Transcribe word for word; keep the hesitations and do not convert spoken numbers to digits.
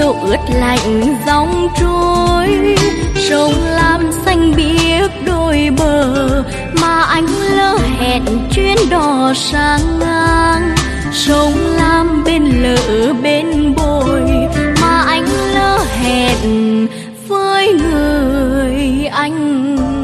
chiều ướt lạnh dòng trôi, sông Lam xanh biếc đôi bờ mà anh lỡ hẹn chuyến đò sang ngang. Sông Lam bên lỡ bên bồi mà anh lỡ hẹn với người anh